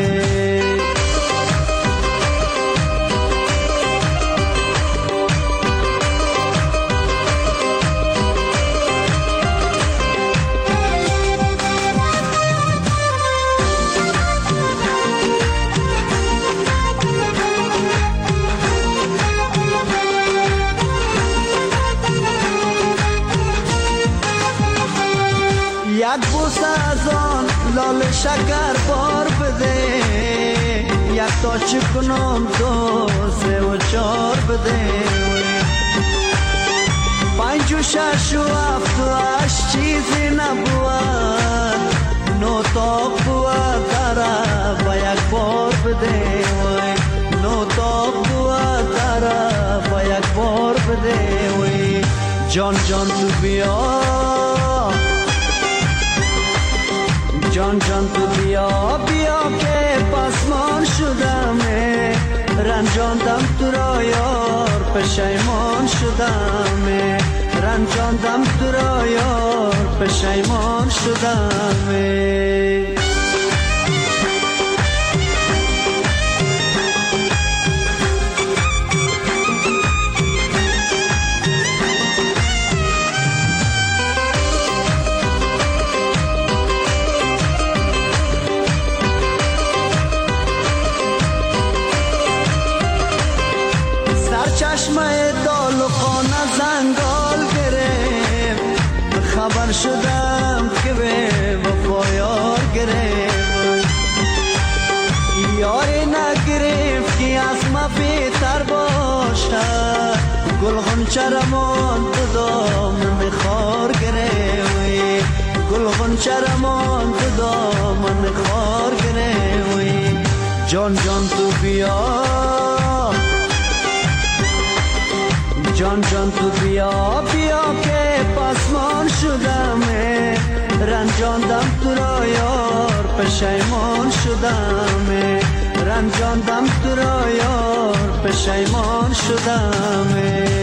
یک بوس از آن لال شکر بار بده، یک تا چکنم دو سه و چار بده، پنج و شش و هفت و هشت چیزی نبود، نو تاق بود داره و یک بار بده، نو تاق بود داره و یک بار بده. جان جان تو بیا، جان جان تو بیا بیا که پسمان شدم، رنجاندم تو را یار پشیمان شدم، رنجاندم تو را یار پشیمان شدم. چشمه دال و خانه زنگال گرفت، خبر شدم که به وفا یار گرفت، یاری نگرفت که از ما بهتر باشد، گل غنچه رمان تو دامن خار گرفت، گل غنچه رمان تو دامن خار گرفت. جان جان تو بیا، جان جان تو بیا بیا که پسمان شدم، رنجاندم تو را یار پشیمان شدم، رنجاندم تو را یار پشیمان شدم.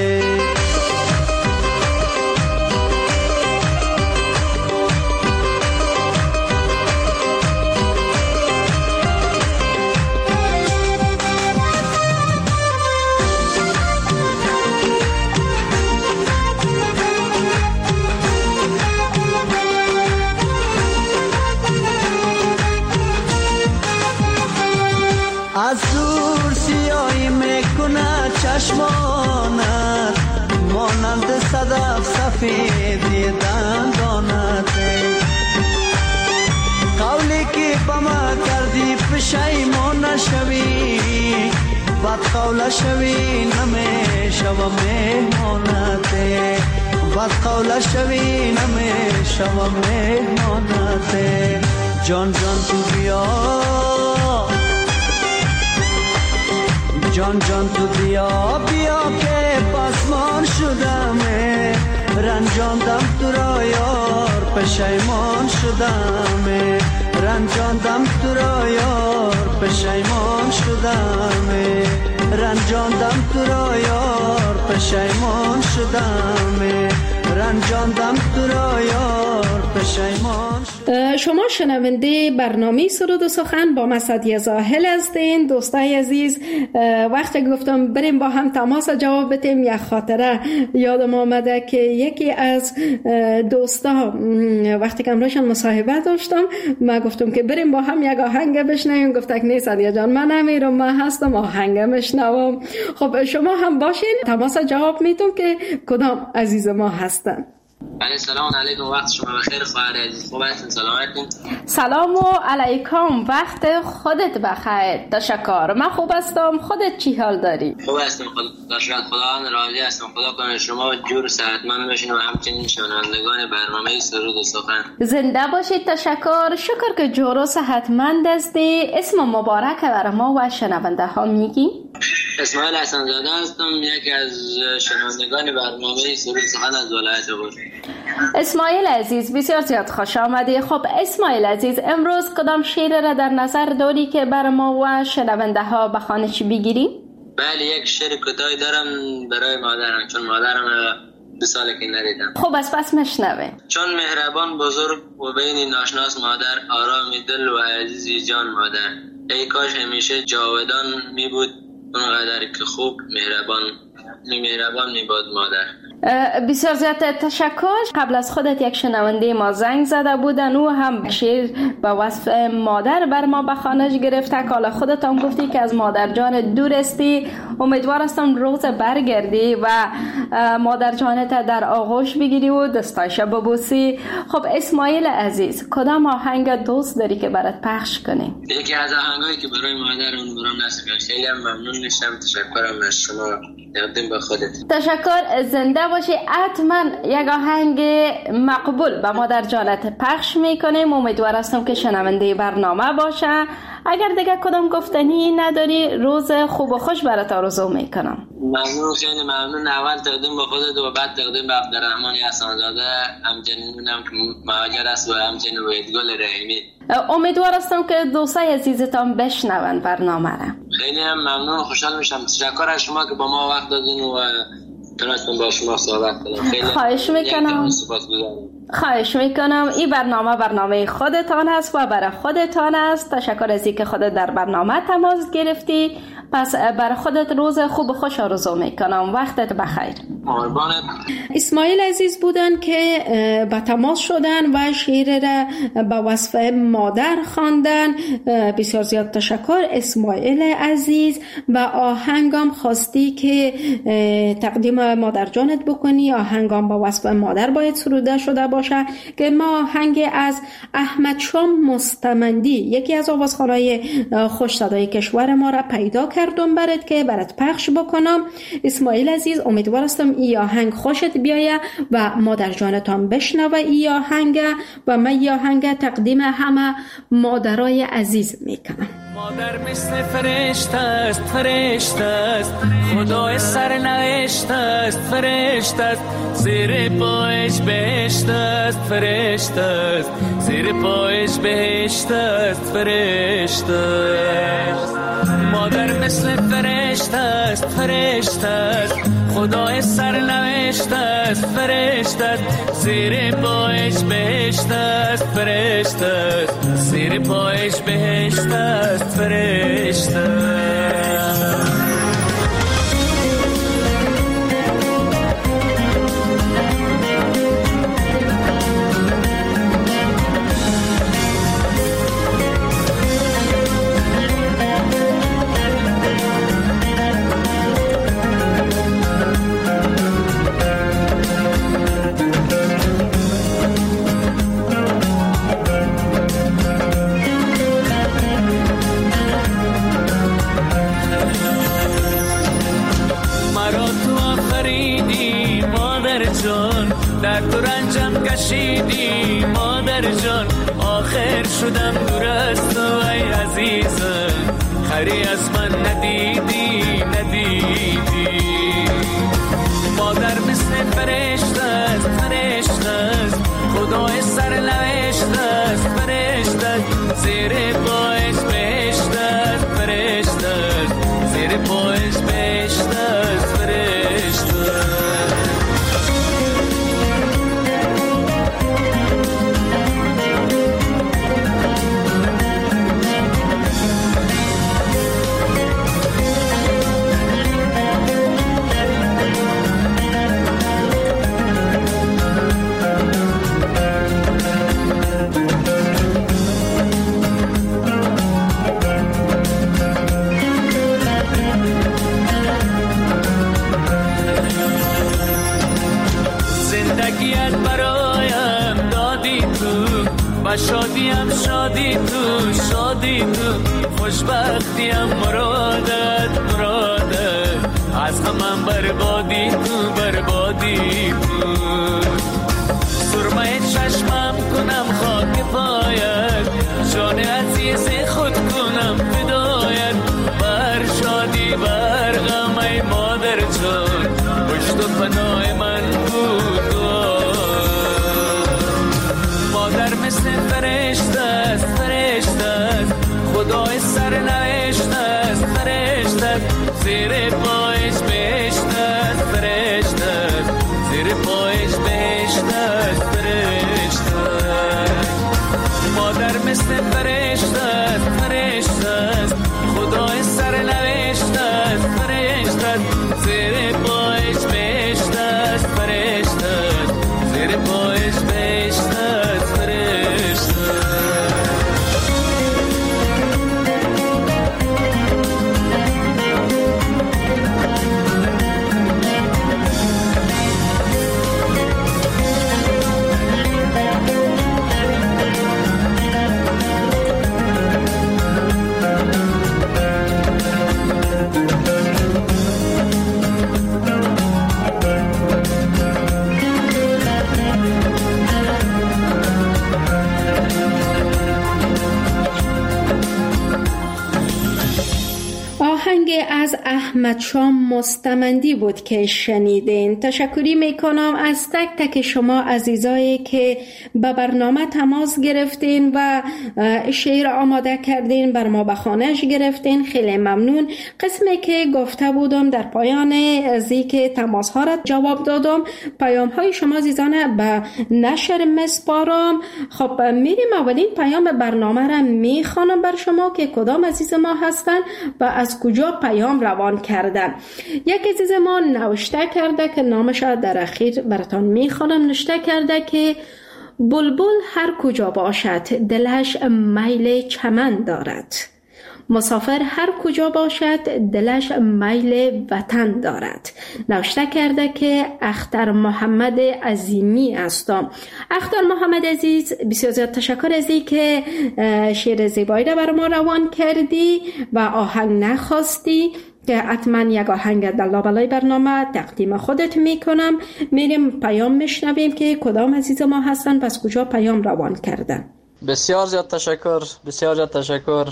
از دور سیاهی میکنه چشمانت، مانند صدف سفیدی دندانت، قولی که با ما کردی پشیمان نشوی، بد قول شوی نمیشوم مهمانت، بد قول شوی نمیشوم مهمانت. جان جان تو بیا، جان جان تو بیا بیا که پسمان شدم، رنجاندم تو را یار پشیمان شدم، رنجاندم تو را یار پشیمان شدم، رنجاندم تو را یار پشیمان شدم، رنجاندم تو را یار پشیمان شدم. شما شنونده برنامه سرود و سخن با مسعدی زاهل هستین. دوستای عزیز، وقتی گفتم بریم با هم تماس جواب بدیم، یک خاطره یادم آمده که یکی از دوستا وقتی که امروشان مصاحبه داشتم، من گفتم که بریم با هم یک آهنگ بشنویم، گفت که نه سعدیه جان من نمیرم، من هستم آهنگ بشنوم. خب شما هم باشین، تماس جواب میتون که کدام عزیز ما هستن. بله سلام علیکم، وقت شما بخیر خواهر عزیز. خوب هستین؟ سلامتین؟ سلام و علیکم، وقت خودت بخیر. تشکر، من خوب هستم. خودت چی حال داری؟ خوب هستم، خدا شکر. خدا راضی هستم. خدا کنه شما جور صحتمند باشین و همچنین شنوندگان برنامه سرود و سخن زنده باشید. تشکر، شکر که جور و صحتمند هستی. اسم مبارک برای ما و شنونده ها میگی؟ اسماعیل حسن زاده هستم، یکی از شنوندگان برنامه سرود و سخن از ولایت بور. اسماعیل عزیز بسیار زیاد خوش آمدی. خب اسماعیل عزیز، امروز کدام شعر را در نظر داری که بر ما و شنونده ها به خوانش بگیری؟ بله، یک شعر کوتاهی دارم برای مادرم، چون مادرم دو ساله که ندیدم. خب از پس مشنوه. چون مهربان بزرگ و بین ناشناس مادر، آرام دل و عزیزی جان مادر. ای کاش همیشه جاودان می بود اونقدر که خوب مهربان می مهربان می بود مادر. بسیار زیاد تشکر. قبل از خودت یک شنونده ما زنگ زده بودن، او هم شعر به وصف مادر بر ما به خوانش گرفته. حالا خودت هم گفتی که از مادر جان دور استی. امیدوار هستم روز برگردی و مادر جانت در آغوش بگیری و دستایش ببوسی. خب اسماعیل عزیز، کدام آهنگ دوست داری که برات پخش کنی؟ یکی از آهنگایی که برای مادر اون برام نصیب شد. خیلی ممنون میشم. تشکرم از شما. تقدیم به خودت. تشکر، زنده باشی. حتما یک آهنگ مقبول به مادر جانت پخش میکنیم. امیدوار هستم که شنونده برنامه باشه. اگر دیگه کدام گفتنی نداری، روز خوب و خوش برات آرزو میکنم. ممنون، خیلی ممنون. اول تقدیم به خودت و بعد تقدیم به عبدالرحمن حسن‌زاده، همچنین میدونم که مهاجر است و همچنین وحیدگل رحیمی. امیدوار هستم که دوستای عزیزتان بشنون برنامه را. خیلی هم ممنون و خوشحال میشم. تشکر از شما که با ما وقت دادین و تونستم با شما صحبت کنم. خیلی خواهش میکنم. خواهش میکنم. این برنامه برنامه خودتان است و برای خودتان است. تشکر از اینکه خودت در برنامه تماس گرفتی. پس برای خودت روز خوب و خوش آرزو میکنم. وقتت بخیر. قربانت. اسماعیل عزیز بودن که به تماس شدن و شعر را به وصف مادر خواندن. بسیار زیاد تشکر اسماعیل عزیز. و آهنگام خواستی که تقدیم مادر جانت بکنی. آهنگام به وصف مادر باید سروده شده باشه که ما آهنگ از احمد شام مستمندی، یکی از آوازخوانای خوش صدای کشور ما را پیدا کردم برات که برات پخش بکنم. اسماعیل عزیز، امیدوار هستم این آهنگ خوشت بیایه و مادر جانتان بشنوه این آهنگ و من این آهنگ تقدیم همه مادرای عزیز میکنم. مادر مثل فرشته است، فرشته است، خدای سرنوشت است، فرشته است، زیر پایش بهشت است، فرشته است، زیر پایش بهشت است، فرشته است. مادر مثل فرشته است، فرشته است، خدای سرنوشت است، فرشته است، زیر پایش بهشت است، فرشته است، زیر پایش بهشت است، فرشته است. در تو رنجم کشیدی مادر جان، آخر شدم دور از تو ای عزیزم، خری از من ندیدی ندیدی. مادر مثل فرشته است، فرشته است، خدای سرنوشت است، فرشته است، زیر پایش بهشت است، فرشته است، زیر پایش بهشت است، فرشته است. شادیم شادی تو شادی تو خوشبختیم مرادت مرادت از همم بربادی تو بربادی تو سرمه چشمم کنم خاک پایت جان عزیز خود کنم فدایت بر شادی بر غم ای مادر جان پشت و پناه من بود مادر مثل فرشته است فرشته است خدای سر نوشته است فرشته است زیر پایش بهشت است فرشته است زیر پایش بهشت است فرشته مادر مثل فرشته است فرشته است خدای سر نوشته است فرشته است زیر پایش بهشت است فرشته است زیر پایش بهشت است فرشته از احمد شام مستمندی بود که شنیدین. تشکری میکنم از تک تک شما عزیزایی که به برنامه تماس گرفتین و شعر آماده کردین بر ما به خانهش گرفتین. خیلی ممنون. قسمی که گفته بودم در پایان ازی که تماس ها را جواب دادم پیام های شما عزیزانه به نشر مسپارم. خب میریم اولین پیام برنامه را میخوانم بر شما که کدام عزیز ما هستن و از کجا پیام روان کردن. یک عزیز ما نوشته کرده که نامش در اخیر براتون میخوانم. نوشته کرده که بلبل هر کجا باشد دلش میل چمن دارد، مسافر هر کجا باشد دلش میل وطن دارد. نوشته کرده که اختر محمد عظیمی هستم. اختر محمد عزیز بسیار زیاد تشکر از این که شعر زیبایی را بر ما روان کردی و آهنگ نخواستی که حتما یک آهنگ در لابلای برنامه تقدیم خودت میکنم. میریم پیام میشنویم که کدام عزیز ما هستن پس کجا پیام روان کردن. بسیار زیاد تشکر بسیار زیاد تشکر.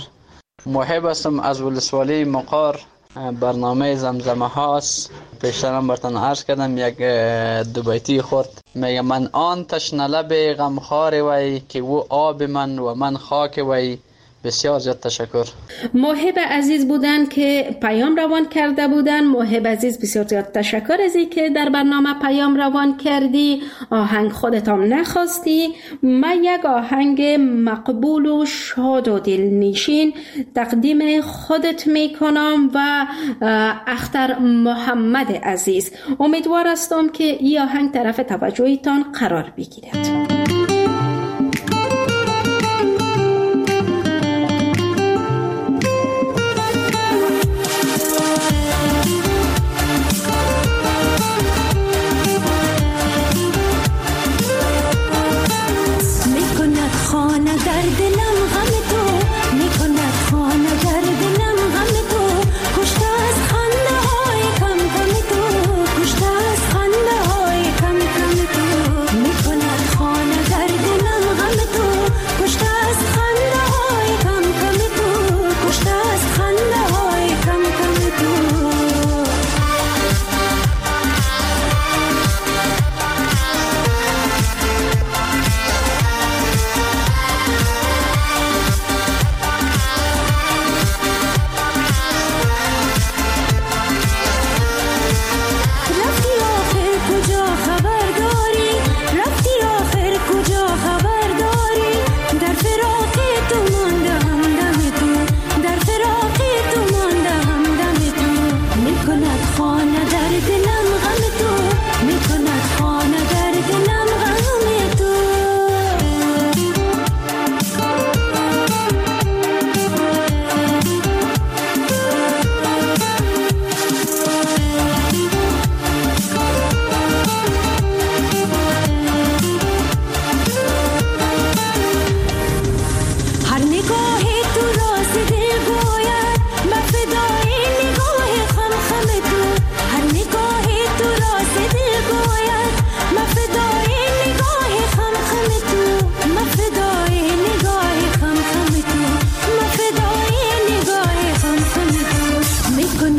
محب هستم از ولسوالی مقار. برنامه زمزمه هاست. پیشترم براتون عرض کردم یک دو بیتی خورد. میگه من آن تشنه لب غمخوار وی که او آب من و من خاک وی. بسیار زیاد تشکر. محب عزیز بودن که پیام روان کرده بودن. محب عزیز بسیار زیاد تشکر از این که در برنامه پیام روان کردی. آهنگ خودت هم نخواستی. من یک آهنگ مقبول و شاد و دلنشین تقدیم خودت میکنم و اختر محمد عزیز. امیدوار هستم که این آهنگ طرف توجهتان قرار بگیرد. خانه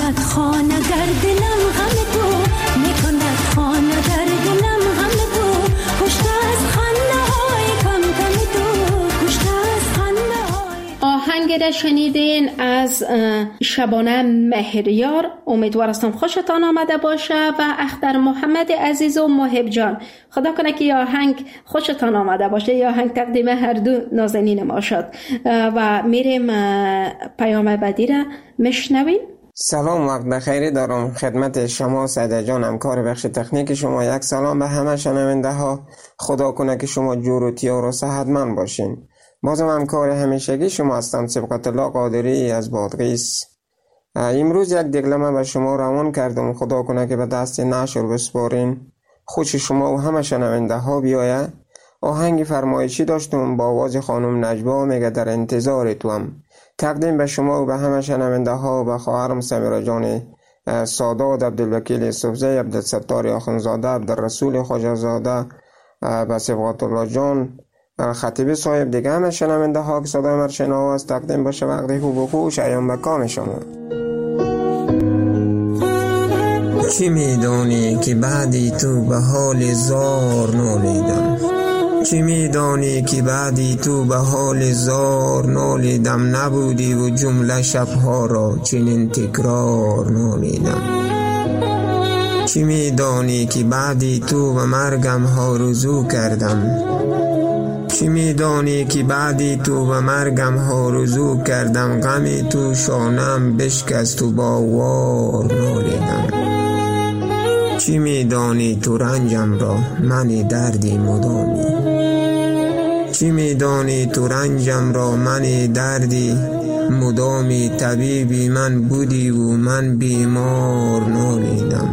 میکند خانه در دلم غم تو، میکند خانه در دلم غم تو، کشته از خنده های کم کم تو، کشته از خنده های. آهنگ را شنیدین از شبانه مهریار. امیدوارم خوشتان آمده باشه و اختر محمد عزیز و محب جان، خدا کنه که آهنگ خوشتان آمده باشه. یا آهنگ تقدیم هر دو نازنین ما شد و میریم پیام بعدی را میشنویم. سلام، وقت بخیری دارم خدمت شما سعید جان، همکار بخش تکنیک شما. یک سلام به همه شنونده ها، خدا کنه که شما جور و تیار و صحتمند باشین. بازم همکار همیشگی شما هستم، سبقت الله قادری از بادغیس. امروز یک دکلمه به شما روان کردم، خدا کنه که به دست نشر بسپارین، خوش شما و همه شنونده ها بیایه. آهنگ فرمایشی داشتم با آواز خانم نجوا، میگه در انتظار توام. تقدیم به شما و به همه شنونده ها، به خواهرم سمیرا جان سادات، عبدالوکیل یوسفزی، عبدالستار آخوندزاده، عبدالرسول خواجه‌زاده، به سبقت الله جان خطیب صاحب، دیگه همه شنونده ها که صدای من شنواست. تقدیم باشه وقتی خوب و خوش ایام به کام شما. چی میدانی که بعدی تو به حال زار نالیدم، چی میدانی که بعدی تو به حال زار نالیدم، نبودی و جمله شبها را چنین تکرار نالیدم. چی میدانی که بعدی تو به مرگم ها رجوع کردم، چی میدانی که بعدی تو به مرگم ها رجوع کردم، غمی تو شانم بشکست و با وار نالیدم. چی میدانی تو رنجم را من دردی مدامی، چی میدانی تو رنجم را من دردی مدامی، طبیبی من بودی و من بیمار نالیدم.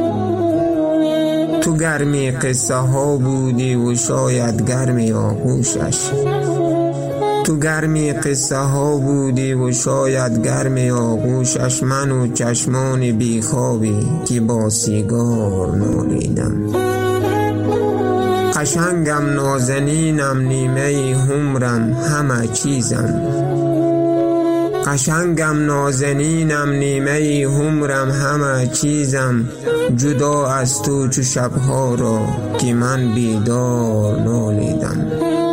تو گرمی قصه ها بودی و شاید گرمی آغوشش، تو گرمی قصه ها بودی و شاید گرمی آغوشش، من و چشمان بیخوابی که با سیگار نالیدم. قشنگم نازنینم نیمه همرم همه چیزم، قشنگم نازنینم نیمه همرم همه چیزم، جدا از تو چو شبها را که من بیدار نالیدم.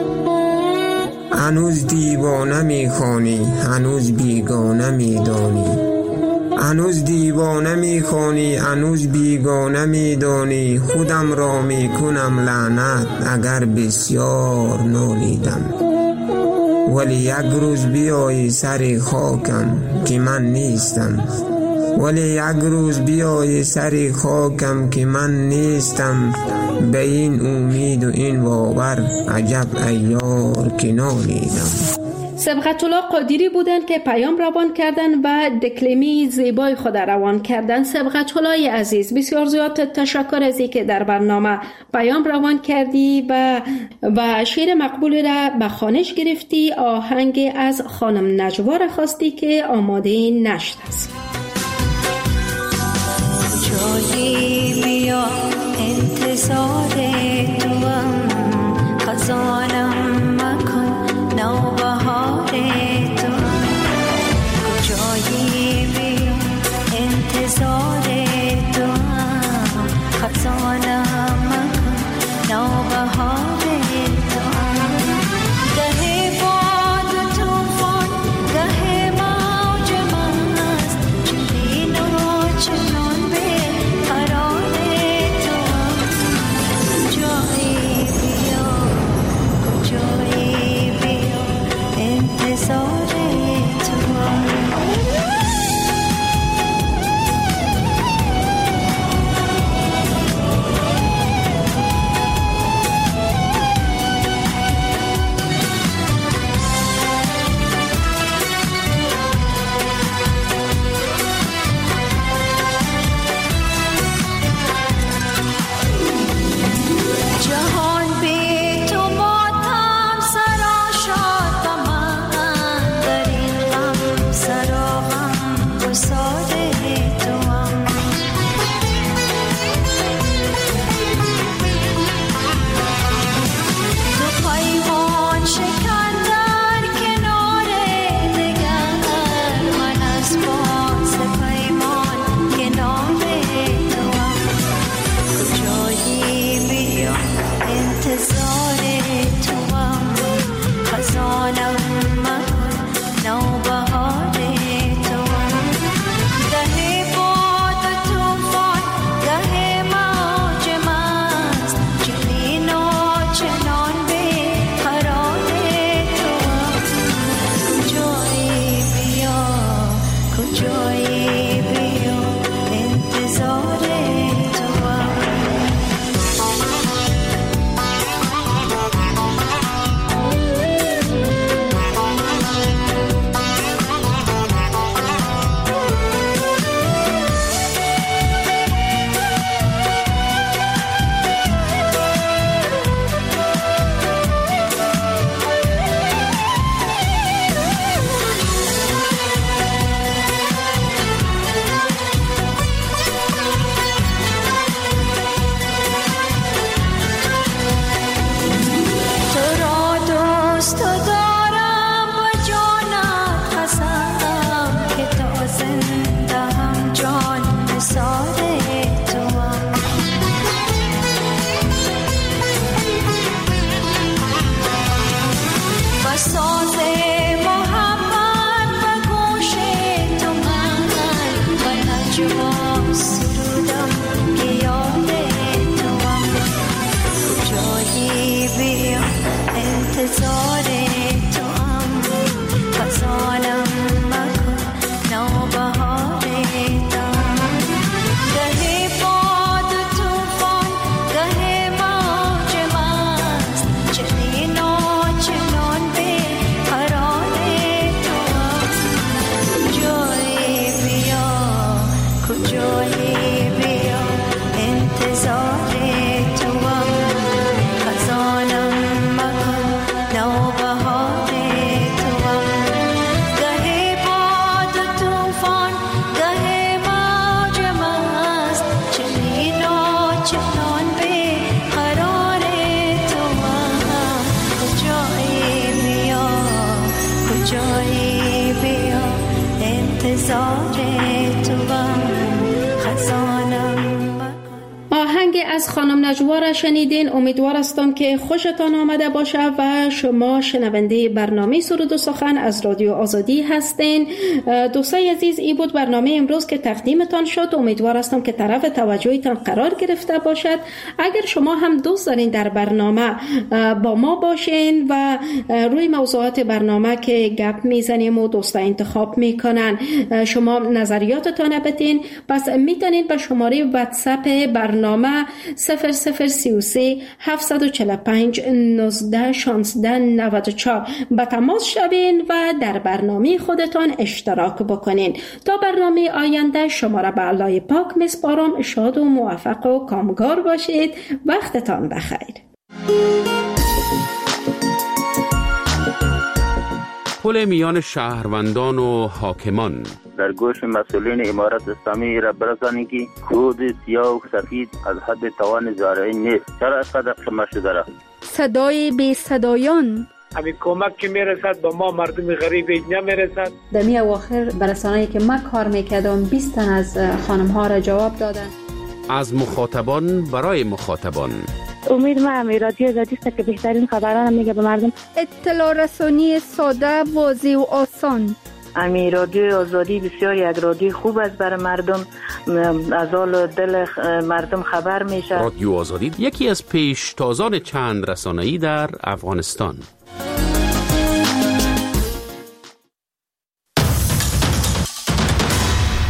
هنوز دیوانه میخوانی، هنوز بیگانه میدانی، هنوز دیوانه میخوانی، هنوز بیگانه میدانی، خودم را میکنم لعنت اگر بسیار نالیدم. ولی یک روز بیایی سر خاکم که من نیستم، ولی یک روز بیایی سر خاکم که من نیستم، به این امید و این باور عجب ایار که نالیدم. سبقت الله قادری بودن که پیام روان کردن و دکلمی زیبای خود روان کردن. سبقت الله عزیز، بسیار زیاد تشکر از اینکه در برنامه پیام روان کردی و و شعر مقبول را به خوانش گرفتی. آهنگ از خانم نجوا را خواستی که آماده نشد است. جایی بیا انتظار توام، خزانم مکن نوبهار توام. کجایی بیا انتظار توام، خزانم مکن نوبهار توام. گه باد و توفان، گه موج مست، چنین و چنان به قرار توام. جایی بیا انتظار تو آهنگ از خانم نجوا را شنیدین. امیدوار هستم که خوشتان آمده باشه و شما شنونده برنامه سرود و سخن از رادیو آزادی هستین. دوستای عزیز، این بود برنامه امروز که تقدیمتان شد. امیدوار هستم که طرف توجهتان قرار گرفته باشد. اگر شما هم دوست دارین در برنامه با ما باشین و روی موضوعات برنامه که گپ میزنیم و دوستا انتخاب میکنن شما نظریاتتان بدین، پس میتونین به شماره واتساپ برنامه صفر صفر سی و سه هفتصد و چهل و پنج نوزده شانزده نود و چهار به تماس شوین و در برنامه خودتان اشتراک بکنین. تا برنامه آینده شما را به الله پاک میسپارم. شاد و موفق و کامگار باشید. وقتتان بخیر. پل میان شهروندان و حاکمان. در گوش مسئولین امارت اسلامی را برسانی که کود سیاه و سفید از حد توان زارعی نیست. چرا اینقدر شما شده را؟ صدای بی صدایان. همین کمک که میرسد با ما مردم غریب نمیرسد. در می اواخر برسانه‌ای که من کار میکردم بیست تن از خانم ها را جواب دادن. از مخاطبان برای مخاطبان. امید ما امی رادیو آزادی است که بهترین خبران میگه به مردم. اطلاع رسانی ساده، واضح و آسان. امی رادیو آزادی بسیار یک رادیو خوب است برای مردم، از حال دل مردم خبر میشه. رادیو آزادی یکی از پیشتازان چند رسانه‌ای در افغانستان.